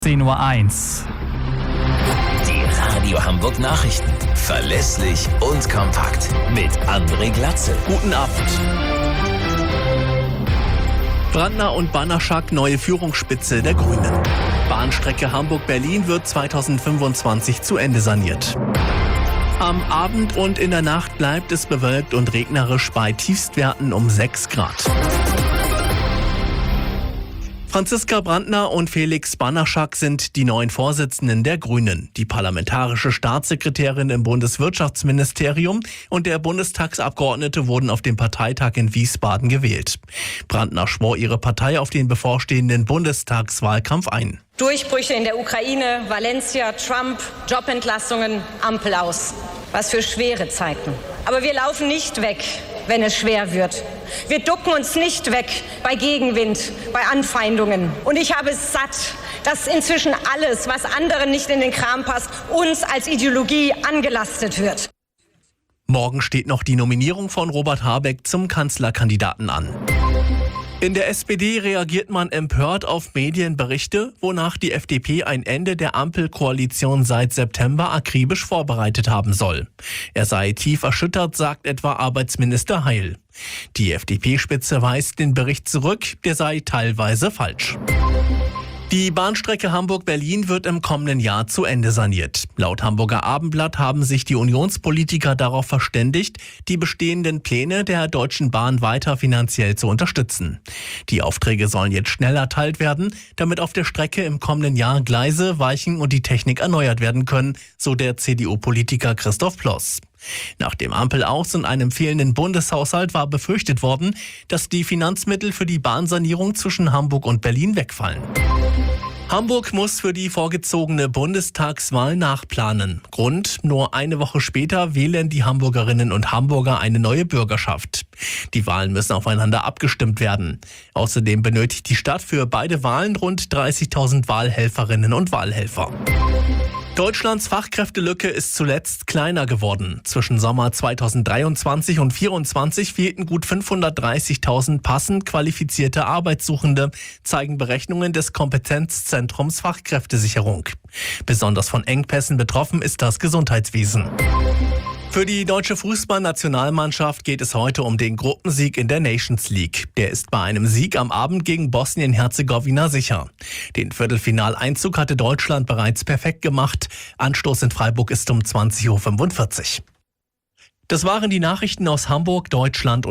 10:01 Uhr. Die Radio Hamburg Nachrichten. Verlässlich und kompakt. Mit André Glatzel. Guten Abend. Brandner und Banaschak neue Führungsspitze der Grünen. Bahnstrecke Hamburg-Berlin wird 2025 zu Ende saniert. Am Abend und in der Nacht bleibt es bewölkt und regnerisch bei Tiefstwerten um 6 Grad. Franziska Brandner und Felix Banaschak sind die neuen Vorsitzenden der Grünen. Die parlamentarische Staatssekretärin im Bundeswirtschaftsministerium und der Bundestagsabgeordnete wurden auf dem Parteitag in Wiesbaden gewählt. Brandner schwor ihre Partei auf den bevorstehenden Bundestagswahlkampf ein. Durchbrüche in der Ukraine, Valencia, Trump, Jobentlassungen, Ampel aus. Was für schwere Zeiten. Aber wir laufen nicht weg, wenn es schwer wird. Wir ducken uns nicht weg bei Gegenwind, bei Anfeindungen. Und ich habe es satt, dass inzwischen alles, was anderen nicht in den Kram passt, uns als Ideologie angelastet wird. Morgen steht noch die Nominierung von Robert Habeck zum Kanzlerkandidaten an. In der SPD reagiert man empört auf Medienberichte, wonach die FDP ein Ende der Ampelkoalition seit September akribisch vorbereitet haben soll. Er sei tief erschüttert, sagt etwa Arbeitsminister Heil. Die FDP-Spitze weist den Bericht zurück, der sei teilweise falsch. Die Bahnstrecke Hamburg-Berlin wird im kommenden Jahr zu Ende saniert. Laut Hamburger Abendblatt haben sich die Unionspolitiker darauf verständigt, die bestehenden Pläne der Deutschen Bahn weiter finanziell zu unterstützen. Die Aufträge sollen jetzt schnell erteilt werden, damit auf der Strecke im kommenden Jahr Gleise, Weichen und die Technik erneuert werden können, so der CDU-Politiker Christoph Ploss. Nach dem Ampelaus und einem fehlenden Bundeshaushalt war befürchtet worden, dass die Finanzmittel für die Bahnsanierung zwischen Hamburg und Berlin wegfallen. Hamburg muss für die vorgezogene Bundestagswahl nachplanen. Grund: nur eine Woche später wählen die Hamburgerinnen und Hamburger eine neue Bürgerschaft. Die Wahlen müssen aufeinander abgestimmt werden. Außerdem benötigt die Stadt für beide Wahlen rund 30.000 Wahlhelferinnen und Wahlhelfer. Deutschlands Fachkräftelücke ist zuletzt kleiner geworden. Zwischen Sommer 2023 und 2024 fehlten gut 530.000 passend qualifizierte Arbeitssuchende, zeigen Berechnungen des Kompetenzzentrums Fachkräftesicherung. Besonders von Engpässen betroffen ist das Gesundheitswesen. Für die deutsche Fußballnationalmannschaft geht es heute um den Gruppensieg in der Nations League. Der ist bei einem Sieg am Abend gegen Bosnien-Herzegowina sicher. Den Viertelfinaleinzug hatte Deutschland bereits perfekt gemacht. Anstoß in Freiburg ist um 20:45 Uhr. Das waren die Nachrichten aus Hamburg, Deutschland und